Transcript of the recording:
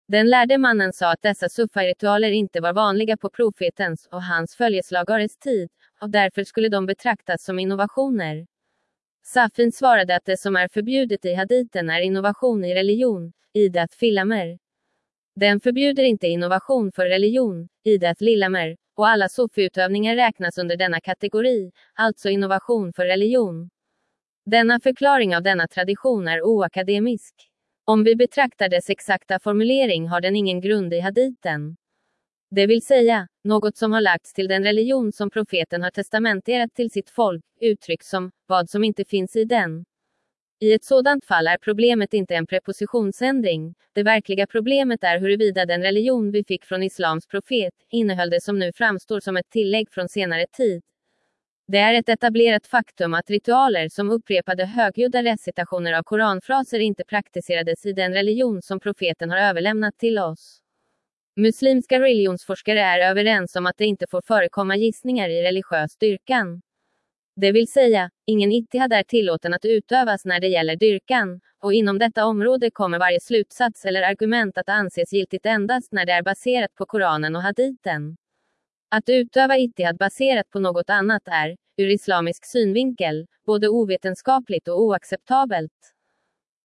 Den lärde mannen sa att dessa suffa-ritualer inte var vanliga på profetens och hans följeslagares tid, och därför skulle de betraktas som innovationer. Safin svarade att det som är förbjudet i haditen är innovation i religion, idat filamer. Den förbjuder inte innovation för religion, idat lillamer, och alla sufi-utövningar räknas under denna kategori, alltså innovation för religion. Denna förklaring av denna tradition är oakademisk. Om vi betraktar dess exakta formulering har den ingen grund i haditen. Det vill säga, något som har lagts till den religion som profeten har testamenterat till sitt folk, uttrycks som, vad som inte finns i den. I ett sådant fall är problemet inte en prepositionsändring, det verkliga problemet är huruvida den religion vi fick från islams profet, innehöll det som nu framstår som ett tillägg från senare tid. Det är ett etablerat faktum att ritualer som upprepade högljudda recitationer av koranfraser inte praktiserades i den religion som profeten har överlämnat till oss. Muslimska religionsforskare är överens om att det inte får förekomma gissningar i religiös dyrkan. Det vill säga, ingen ittihad är tillåten att utövas när det gäller dyrkan, och inom detta område kommer varje slutsats eller argument att anses giltigt endast när det är baserat på Koranen och haditen. Att utöva ittihad baserat på något annat är, ur islamisk synvinkel, både ovetenskapligt och oacceptabelt.